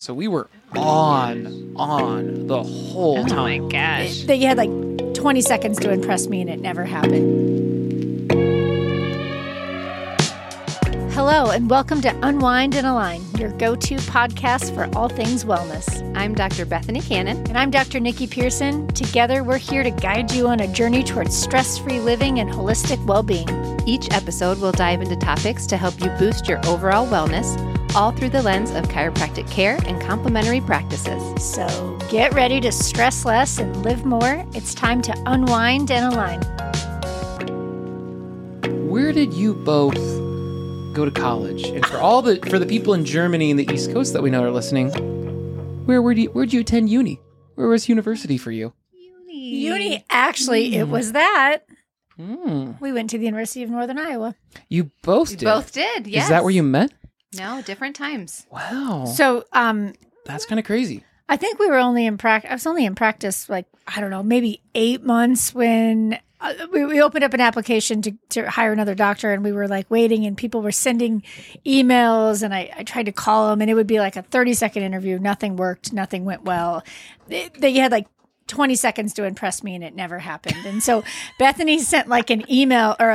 So we were on the whole time. Oh my gosh. You had like 20 seconds to impress me and it never happened. Hello and welcome to Unwind and Align, your go-to podcast for all things wellness. I'm Dr. Bethany Cannon. And I'm Dr. Nikki Pearson. Together, we're here to guide you on a journey towards stress-free living and holistic well-being. Each episode will dive into topics to help you boost your overall wellness, all through the lens of chiropractic care and complementary practices. So get ready to stress less and live more. It's time to unwind and align. Where did you both go to college? And for the people in Germany and the East Coast that we know are listening, where'd you attend uni? Where was university for you? Uni, actually, it was that. Mm. We went to the University of Northern Iowa. You both did? Both did, yes. Is that where you met? No, different times. Wow. So, That's kind of crazy. I think we were only in practice. I was only in practice, like, I don't know, maybe 8 months when we opened up an application to hire another doctor, and we were like waiting, and people were sending emails, and I tried to call them, and it would be like a 30-second interview. Nothing worked. Nothing went well. They had like 20 seconds to impress me, and it never happened. And so Bethany sent like an email or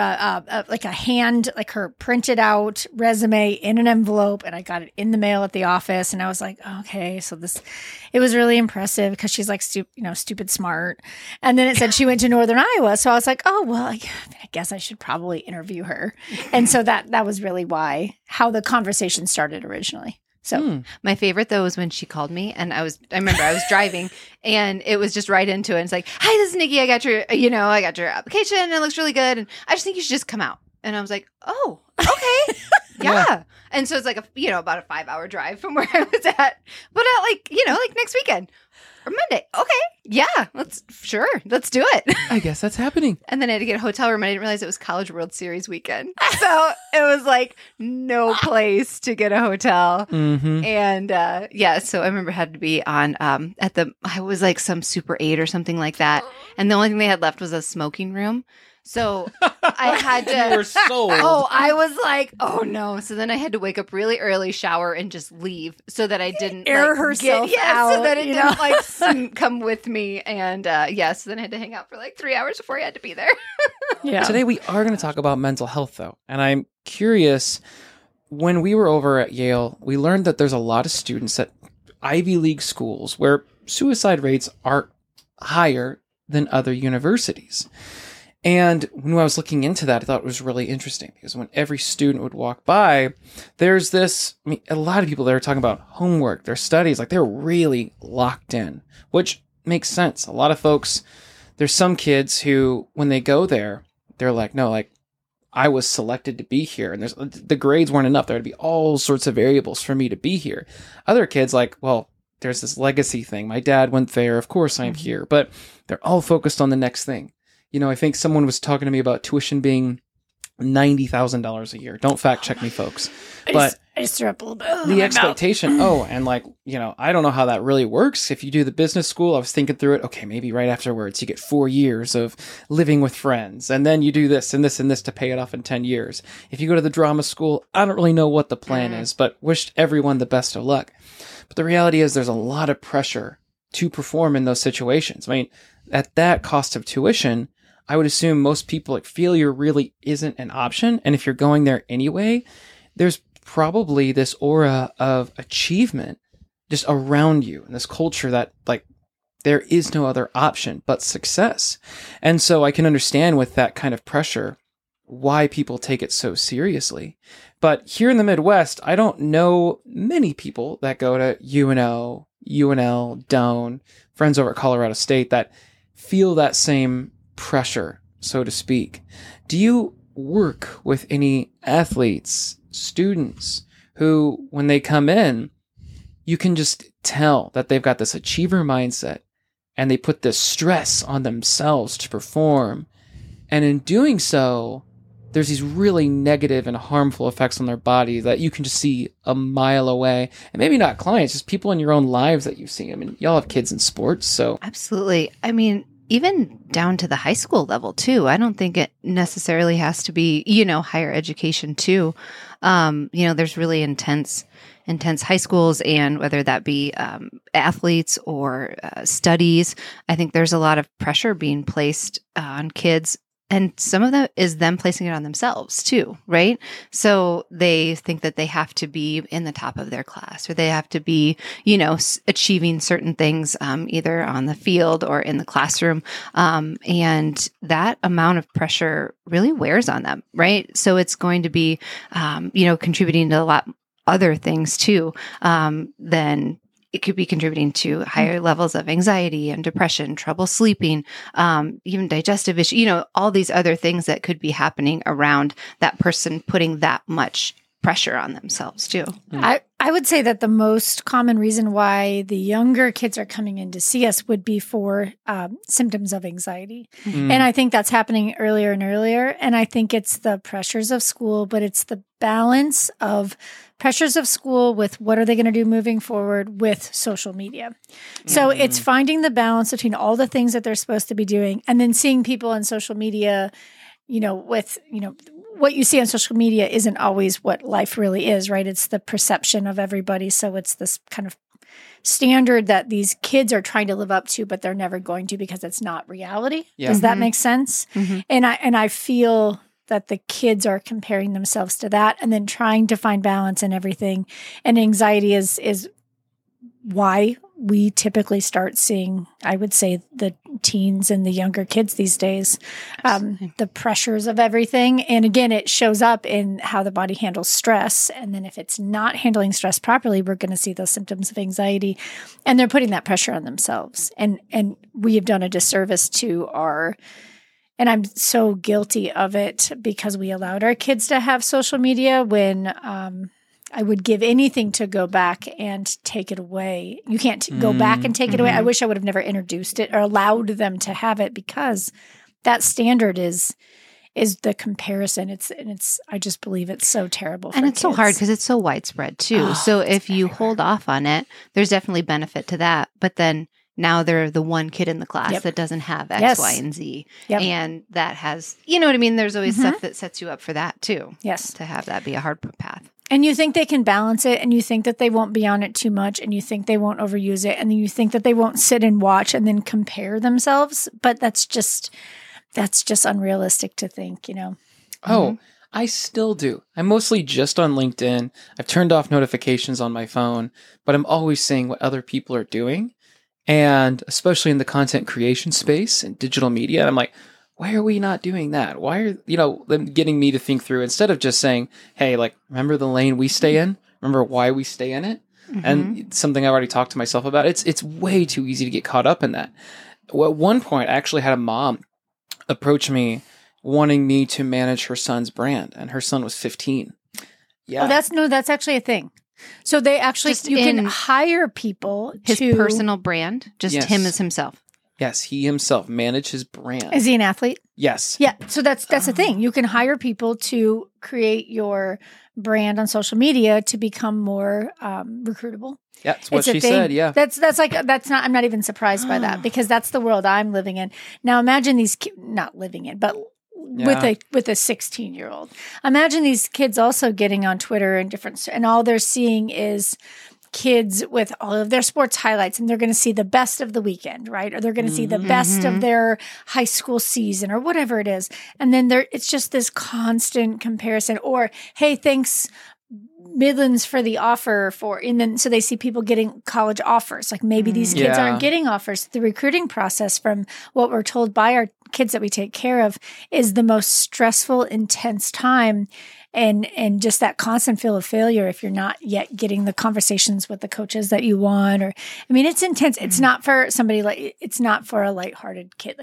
like her printed out resume in an envelope, and I got it in the mail at the office. And I was like, okay, so it was really impressive because she's like, stupid smart. And then it said she went to Northern Iowa. So I was like, oh, well, I guess I should probably interview her. And so that was really how the conversation started originally. So my favorite though was when she called me, and I remember I was driving, and it was just right into it. And it's like, "Hi, this is Nikki. I got your application, and it looks really good, and I just think you should just come out." And I was like, "Oh, okay, yeah." And so it's like about a 5-hour drive from where I was at, but like next weekend or Monday. Okay, yeah, let's do it. I guess that's happening. And then I had to get a hotel room. I didn't realize it was College World Series weekend. So it was like no place to get a hotel. Mm-hmm. And so I remember I had to be on I was like some Super 8 or something like that. And the only thing they had left was a smoking room. So I had to. You were sold. Oh, I was like, oh no. So then I had to wake up really early, shower, and just leave so that I didn't air herself out. So that it didn't come with me. And so then I had to hang out for like 3 hours before I had to be there. yeah. Today we are going to talk about mental health, though. And I'm curious, when we were over at Yale, we learned that there's a lot of students at Ivy League schools where suicide rates are higher than other universities. And when I was looking into that, I thought it was really interesting because when every student would walk by, there's a lot of people that are talking about homework, their studies, like they're really locked in, which makes sense. A lot of folks, there's some kids who, when they go there, they're like, no, like I was selected to be here, and the grades weren't enough. There would be all sorts of variables for me to be here. Other kids like, well, there's this legacy thing. My dad went there. Of course I'm here, but they're all focused on the next thing. I think someone was talking to me about tuition being $90,000 a year. Don't fact check me, folks. But I just threw up a little bit. The expectation, I don't know how that really works. If you do the business school, I was thinking through it. Okay, maybe right afterwards, you get 4 years of living with friends. And then you do this and this and this to pay it off in 10 years. If you go to the drama school, I don't really know what the plan is, but wish everyone the best of luck. But the reality is there's a lot of pressure to perform in those situations. I mean, at that cost of tuition, I would assume most people failure really isn't an option. And if you're going there anyway, there's probably this aura of achievement just around you and this culture that there is no other option but success. And so I can understand with that kind of pressure why people take it so seriously. But here in the Midwest, I don't know many people that go to UNO, UNL, Doane, friends over at Colorado State that feel that same pressure, so to speak. Do you work with any athletes, students who, when they come in, you can just tell that they've got this achiever mindset and they put this stress on themselves to perform. And in doing so, there's these really negative and harmful effects on their body that you can just see a mile away. And maybe not clients, just people in your own lives that you see. I mean, y'all have kids in sports, so. Absolutely. I mean, even down to the high school level too. I don't think it necessarily has to be, higher education too. There's really intense high schools, and whether that be athletes or studies, I think there's a lot of pressure being placed on kids. And some of that is them placing it on themselves too, right? So they think that they have to be in the top of their class, or they have to be, achieving certain things, either on the field or in the classroom. And that amount of pressure really wears on them, right? So it's going to be, contributing to a lot other things too, than it could be contributing to higher levels of anxiety and depression, trouble sleeping, even digestive issues, all these other things that could be happening around that person putting that much pressure on themselves too. I would say that the most common reason why the younger kids are coming in to see us would be for symptoms of anxiety. And I think that's happening earlier and earlier. And I think it's the pressures of school, but it's the balance of pressures of school with what are they going to do moving forward with social media. So it's finding the balance between all the things that they're supposed to be doing, and then seeing people on social media, what you see on social media isn't always what life really is, right? It's the perception of everybody. So it's this kind of standard that these kids are trying to live up to, but they're never going to, because it's not reality. Yeah. Does that make sense? Mm-hmm. And I feel that the kids are comparing themselves to that, and then trying to find balance in everything. And anxiety is why we typically start seeing, I would say, the teens and the younger kids these days, the pressures of everything. And again, it shows up in how the body handles stress. And then if it's not handling stress properly, we're going to see those symptoms of anxiety, and they're putting that pressure on themselves. And we have done a disservice to and I'm so guilty of it, because we allowed our kids to have social media when I would give anything to go back and take it away. You can't go back and take it away. I wish I would have never introduced it or allowed them to have it, because that standard is the comparison. I just believe it's so terrible for And it's kids. so hard because it's so widespread too. So if you hold off on it, there's definitely benefit to that. But then now they're the one kid in the class that doesn't have X, Y, and Z. Yep. And that has, you know what I mean? There's always stuff that sets you up for that too. Yes. To have that be a hard path. And you think they can balance it, and you think that they won't be on it too much, and you think they won't overuse it, and then you think that they won't sit and watch and then compare themselves. But that's just unrealistic to think, Oh, I still do. I'm mostly just on LinkedIn. I've turned off notifications on my phone, but I'm always seeing what other people are doing. And especially in the content creation space and digital media, I'm like, why are we not doing that? Why are, them getting me to think through, instead of just saying, hey, remember the lane we stay in? Remember why we stay in it? Mm-hmm. And it's something I already talked to myself about. It's way too easy to get caught up in that. Well, at one point, I actually had a mom approach me wanting me to manage her son's brand, and her son was 15. Yeah. Oh, that's actually a thing. So they actually, you can hire people his personal brand, just him as himself. Yes, he himself manage his brand. Is he an athlete? Yes. Yeah. So that's the thing. You can hire people to create your brand on social media to become more recruitable. Yeah, that's what she said. Yeah. That's not, I'm not even surprised by that, because that's the world I'm living in. Now imagine these, not living in, but with a 16-year-old. Imagine these kids also getting on Twitter and all they're seeing is kids with all of their sports highlights, and they're going to see the best of the weekend, right? Or they're going to see the best of their high school season or whatever it is. And then it's just this constant comparison, or, hey, thanks Midlands for the offer and then so they see people getting college offers. Like maybe these kids aren't getting offers. The recruiting process, from what we're told by our kids that we take care of, is the most stressful, intense time. And just that constant feel of failure if you're not yet getting the conversations with the coaches that you want. Or, I mean, it's intense. It's not for somebody it's not for a lighthearted kid.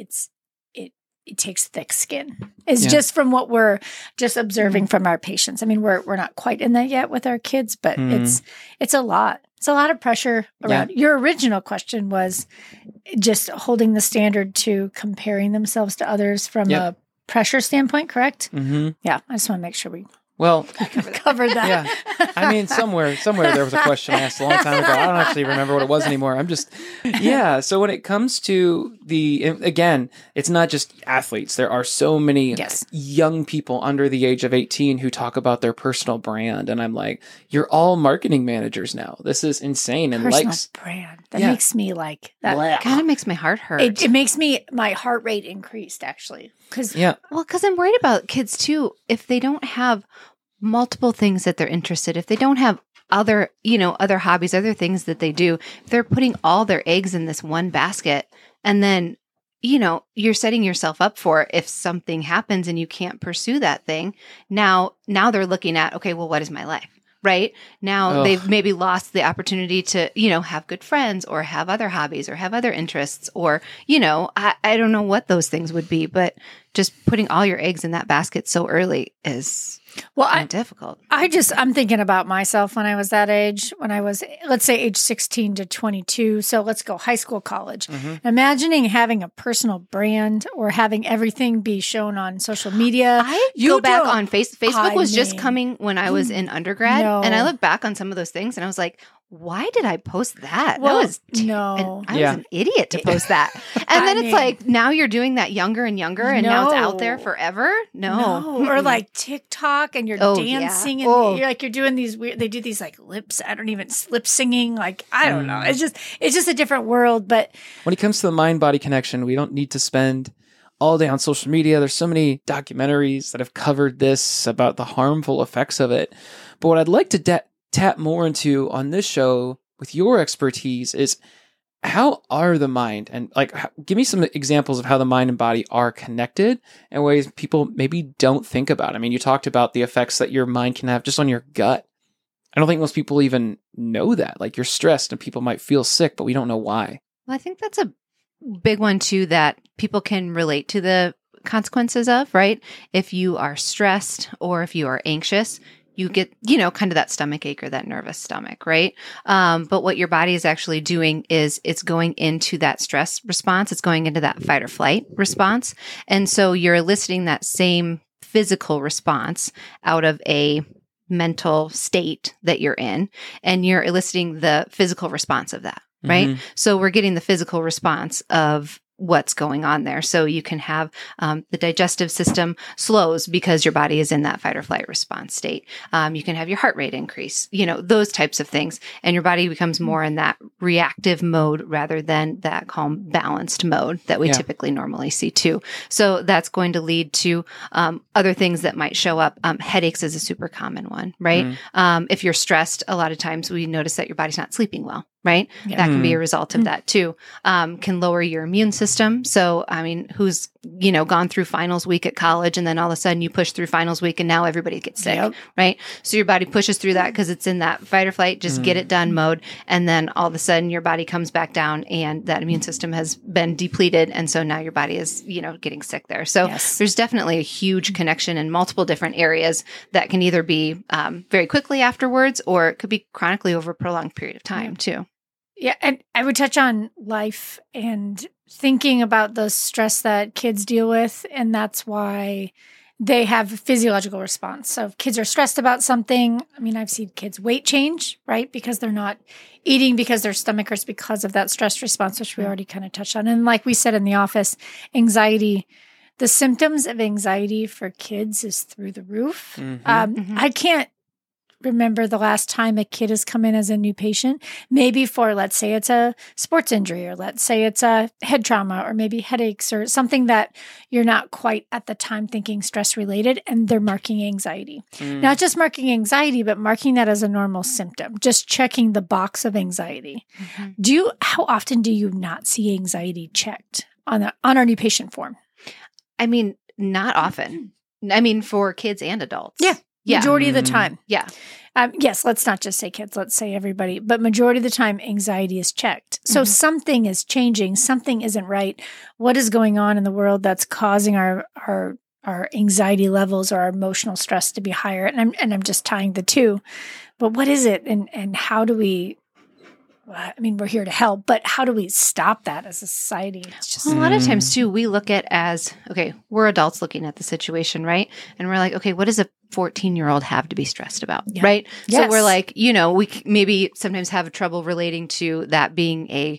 It takes thick skin. It's just from what we're just observing from our patients. I mean, we're not quite in that yet with our kids, but it's a lot. It's a lot of pressure around. Yeah. Your original question was just holding the standard to comparing themselves to others from a pressure standpoint, correct? Mm-hmm. Yeah. I just want to make sure we Well, Covered that. yeah. I mean, somewhere there was a question I asked a long time ago. I don't actually remember what it was anymore. Yeah. So when it comes to again, it's not just athletes. There are so many Yes. young people under the age of 18 who talk about their personal brand. And I'm like, you're all marketing managers now. This is insane. And Personal brand. That Yeah. makes me like that. Blah. Kind of makes my heart hurt. It makes my heart rate increased actually. Because Yeah. Well, because I'm worried about kids too. If they don't have multiple things that they're interested, if they don't have other hobbies, other things that they do, if they're putting all their eggs in this one basket, and then, you're setting yourself up for if something happens and you can't pursue that thing. Now they're looking at, okay, well, what is my life? Right now, Ugh. they've maybe lost the opportunity to, have good friends or have other hobbies or have other interests or, I don't know what those things would be, but just putting all your eggs in that basket so early is difficult. I'm thinking about myself when I was that age, when I was, let's say, age 16 to 22. So let's go high school, college. Mm-hmm. Imagining having a personal brand or having everything be shown on social media. I You go back don't- on Facebook I was just mean, coming when I was in undergrad, no. and I look back on some of those things, and I was like, "Why did I post that? Well, that was no. I Yeah. was an idiot to post that." And then I it's mean- like now you're doing that younger and younger, and now it's out there No. forever. No, Or like TikTok and you're Oh, yeah. dancing and Oh. you're doing these weird, they do these like lips. I don't even lip singing. Like, I don't know. Mm. It's just a different world. But When it comes to the mind-body connection, we don't need to spend all day on social media. There's so many documentaries that have covered this about the harmful effects of it. But what I'd like to tap more into on this show with your expertise is how are the mind and give me some examples of how the mind and body are connected in ways people maybe don't think about. I mean, you talked about the effects that your mind can have just on your gut. I don't think most people even know that. Like, you're stressed and people might feel sick, but we don't know why. Well, I think that's a big one too that people can relate to the consequences of, right? If you are stressed or if you are anxious, you get, kind of that stomach ache or that nervous stomach, right? But what your body is actually doing is it's going into that stress response. It's going into that fight or flight response. And so you're eliciting that same physical response out of a mental state that you're in, and you're eliciting the physical response of that, right? Mhm. So we're getting the physical response of what's going on there. So you can have the digestive system slows because your body is in that fight or flight response state. You can have your heart rate increase, those types of things. And your body becomes more in that reactive mode rather than that calm, balanced mode that we Yeah. typically normally see too. So that's going to lead to other things that might show up. Headaches is a super common one, right? If you're stressed, a lot of times we notice that your body's not sleeping well, right? Yeah. That can be a result of that too. Can lower your immune system. So, I mean, who's, gone through finals week at college and then all of a sudden you push through finals week and now everybody gets sick, Yep. right? So your body pushes through that because it's in that fight or flight, just get it done mode. And then all of a sudden your body comes back down and that immune system has been depleted. And so now your body is, getting sick there. So Yes. there's definitely a huge connection in multiple different areas that can either be very quickly afterwards or it could be chronically over a prolonged period of time too. Yeah, and I would touch on life and thinking about the stress that kids deal with, and that's why they have a physiological response. So if kids are stressed about something, I mean, I've seen kids weight change, right? Because they're not eating because their stomach hurts because of that stress response, which we already kind of touched on. And like we said in the office, anxiety, the symptoms of anxiety for kids is through the roof. Mhm. I can't remember the last time a kid has come in as a new patient, maybe for, let's say it's a sports injury, or let's say it's a head trauma, or maybe headaches, or something that you're not quite at the time thinking stress related, and they're marking anxiety. Not just marking anxiety, but marking that as a normal symptom, just checking the box of anxiety. How often do you not see anxiety checked on our new patient form? I mean, not often. I mean, for kids and adults. Yeah. Yeah. Majority of the time. Yeah. Yes, let's not just say kids, let's say everybody, but majority of the time anxiety is checked. So something is changing, something isn't right. What is going on in the world that's causing our anxiety levels or our emotional stress to be higher? And I'm just tying the two. But what is it, and how do we I mean, we're here to help, but how do we stop that as a society? It's just Well, a lot of times too, we look at as, okay, we're adults looking at the situation, right? And we're like, okay, what does a 14-year-old have to be stressed about, right? Yes. So we're like, we maybe sometimes have trouble relating to that being a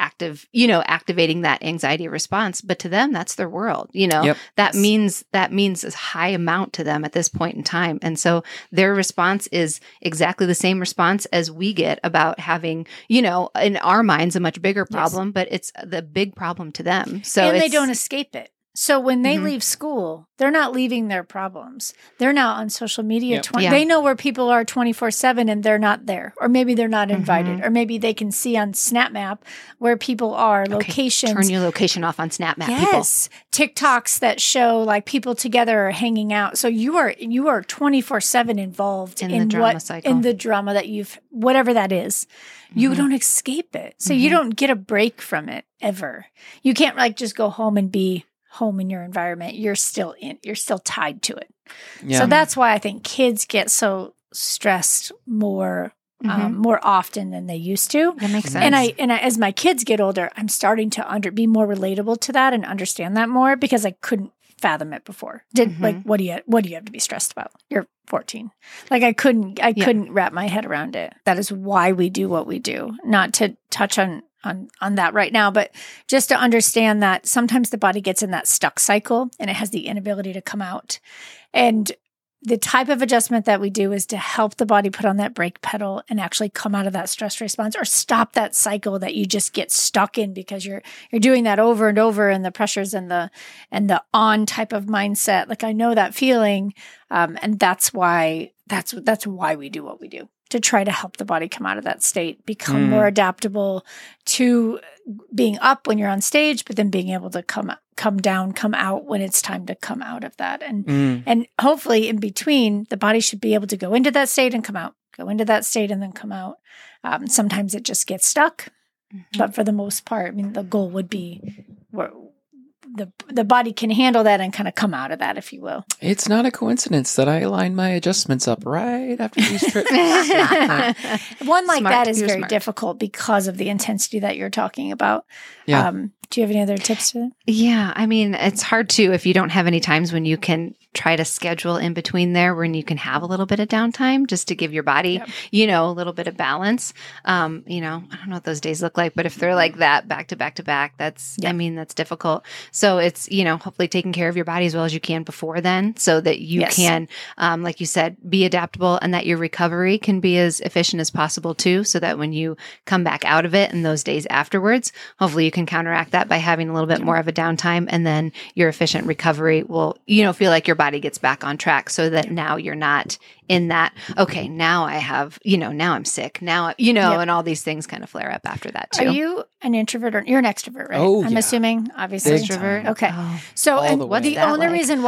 activating that anxiety response, but to them, that's their world, Yep. that means a high amount to them at this point in time. And so their response is exactly the same response as we get about having, in our minds, a much bigger problem, but it's the big problem to them. So and they don't escape it. So when they leave school, they're not leaving their problems. They're now on social media. Yep. They know where people are 24/7 and they're not there. Or maybe they're not invited. Or maybe they can see on SnapMap where people are, locations. Turn your location off on SnapMap, Yes. TikToks that show like people together are hanging out. So you are 24/7 involved In the drama cycle. in the drama that whatever that is. You don't escape it. So you don't get a break from it ever. You can't like just go home and be home in your environment. You're still tied to it. Yeah. So that's why I think kids get so stressed more often than they used to. That makes sense. And I, as my kids get older, I'm starting to be more relatable to that and understand that more because I couldn't fathom it before. Like, what do you have to be stressed about? You're 14. Like I couldn't wrap my head around it. That is why we do what we do. Not to touch on that right now, but just to understand that sometimes the body gets in that stuck cycle and it has the inability to come out. And the type of adjustment that we do is to help the body put on that brake pedal and actually come out of that stress response or stop that cycle that you just get stuck in because you're doing that over and over and the pressures and the on type of mindset. Like I know that feeling. And that's why we do what we do, to try to help the body come out of that state, become more adaptable to being up when you're on stage, but then being able to come down, come out when it's time to come out of that. And hopefully in between, the body should be able to go into that state and come out, go into that state and then come out. Sometimes it just gets stuck, but for the most part, I mean, the goal would be where the body can handle that and kind of come out of that, if you will. It's not a coincidence that I aligned my adjustments up right after these trips. One like Smart. that is You're very smart. difficult because of the intensity that you're talking about. Yeah. Do you have any other tips to that? Yeah, I mean, it's hard too if you don't have any times when you can try to schedule in between there when you can have a little bit of downtime just to give your body, a little bit of balance. I don't know what those days look like, but if they're like that back to back to back, that's difficult. So it's, hopefully taking care of your body as well as you can before then so that you can, like you said, be adaptable and that your recovery can be as efficient as possible too. So that when you come back out of it and those days afterwards, hopefully you can counteract that by having a little bit more of a downtime, and then your efficient recovery will, feel like your body gets back on track so that now you're not in that, okay, now I have, now I'm sick, now, and all these things kind of flare up after that too. Are you an introvert or you're an extrovert, right? Oh, I'm yeah. assuming, obviously. Big time. Okay. Oh. So, All and the way. the that only like? reason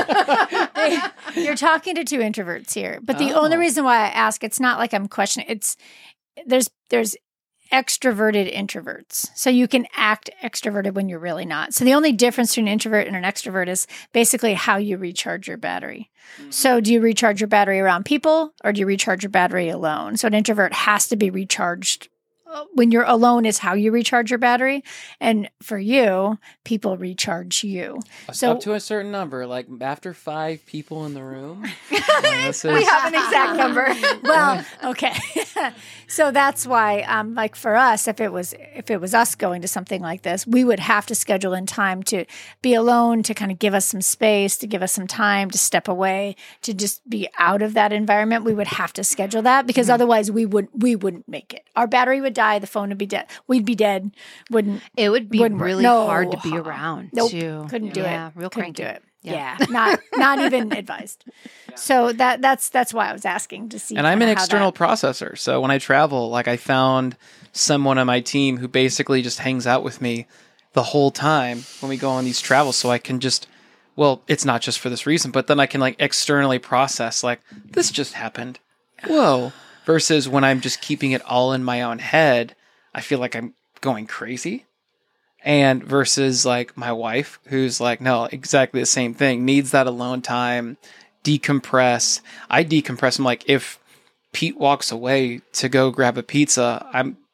why you're talking to two introverts here, but the only reason why I ask, it's not like I'm questioning, there's extroverted introverts. So you can act extroverted when you're really not. So the only difference between an introvert and an extrovert is basically how you recharge your battery. So do you recharge your battery around people or do you recharge your battery alone? So an introvert has to be recharged. When you're alone is how you recharge your battery. And for you, people recharge you. So up to a certain number, like after 5 people in the room. we have an exact number. Well, okay. So that's why, like for us, if it was us going to something like this, we would have to schedule in time to be alone, to kind of give us some space, to give us some time to step away, to just be out of that environment. We would have to schedule that because otherwise we wouldn't make it. Our battery would die. The phone would be dead. We'd be dead. It would be wouldn't work. really No. hard to be around Nope. too. Couldn't do Yeah, it. real Couldn't cranky. do it. Yeah. Yeah, not even advised. So that's why I was asking to see. And I'm an kinda how external that- processor. So when I travel, like I found someone on my team who basically just hangs out with me the whole time when we go on these travels. So I can just, well, it's not just for this reason, but then I can like externally process like this just happened. Whoa. Versus when I'm just keeping it all in my own head, I feel like I'm going crazy. And versus like my wife, who's like, no, exactly the same thing, needs that alone time, decompress. I decompress. I'm like, if Pete walks away to go grab a pizza, I'm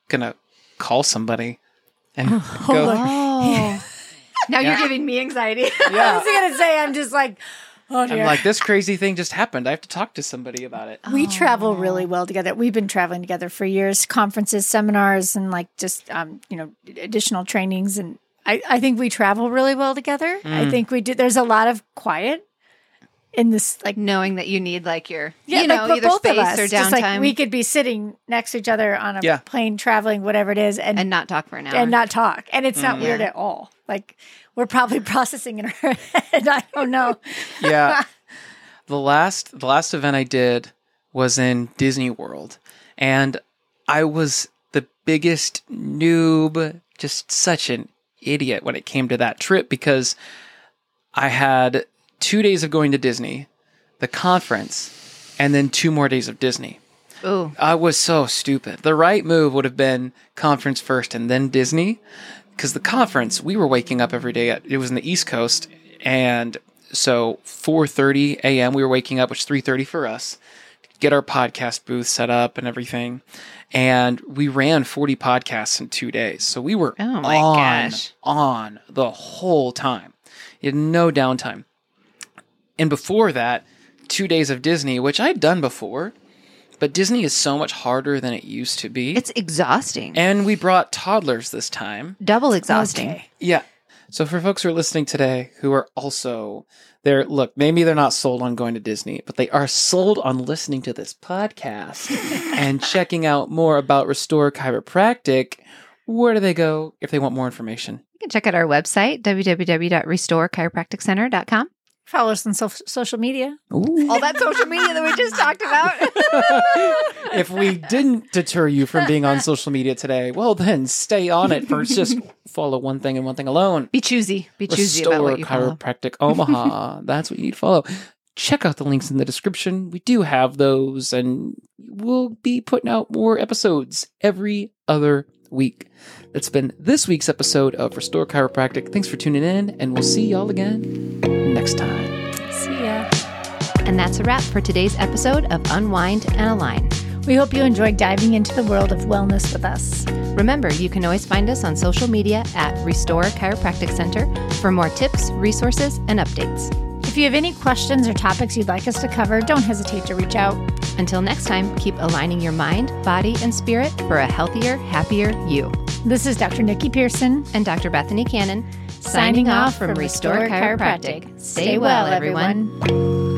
gonna call somebody and look. go. Oh. Now Yeah. you're giving me anxiety. I Yeah. was going to say, I'm just like, oh dear. I'm like, this crazy thing just happened. I have to talk to somebody about it. We travel really well together. We've been traveling together for years, conferences, seminars, and like just, additional trainings. And I think we travel really well together. I think we do. There's a lot of quiet in this, like, Knowing that you need like your, but either both of space us, or just like downtime we could be sitting next to each other on a Yeah. plane, traveling, whatever it is, and not talk for an hour. and not talk. And it's not weird at all. Like we're probably processing in our head. I don't know. Yeah. The last event I did was in Disney World, and I was the biggest noob, just such an idiot when it came to that trip, because I had 2 days of going to Disney, the conference, and then 2 more days of Disney. Ooh. I was so stupid. The right move would have been conference first and then Disney, because the conference, we were waking up every day. It was in the East Coast, and so 4:30 a.m. we were waking up, which is 3:30 for us, get our podcast booth set up and everything. And we ran 40 podcasts in 2 days. So we were Oh my gosh. on the whole time. You had no downtime. And before that, 2 days of Disney, which I'd done before, but Disney is so much harder than it used to be. It's exhausting. And we brought toddlers this time. Double exhausting. Okay. Yeah. So for folks who are listening today who are also there, look, maybe they're not sold on going to Disney, but they are sold on listening to this podcast and checking out more about Restore Chiropractic. Where do they go if they want more information? You can check out our website, www.restorechiropracticcenter.com. Follow us on social media. Ooh. All that social media that we just talked about. If we didn't deter you from being on social media today, well, then stay on it first. Just follow one thing and one thing alone. Be choosy. Be choosy Restore about what you follow. Chiropractic Omaha. That's what you need to follow. Check out the links in the description. We do have those, and we'll be putting out more episodes every other week. That's been this week's episode of Restore Chiropractic. Thanks for tuning in, and we'll see y'all again next time. See ya. And that's a wrap for today's episode of Unwind and Align. We hope you enjoyed diving into the world of wellness with us. Remember, you can always find us on social media at Restore Chiropractic Center for more tips, resources, and updates. If you have any questions or topics you'd like us to cover, don't hesitate to reach out. Until next time, keep aligning your mind, body, and spirit for a healthier, happier you. This is Dr. Nikki Pearson, And Dr. Bethany Cannon, signing off from Restore Chiropractic. Stay well, everyone.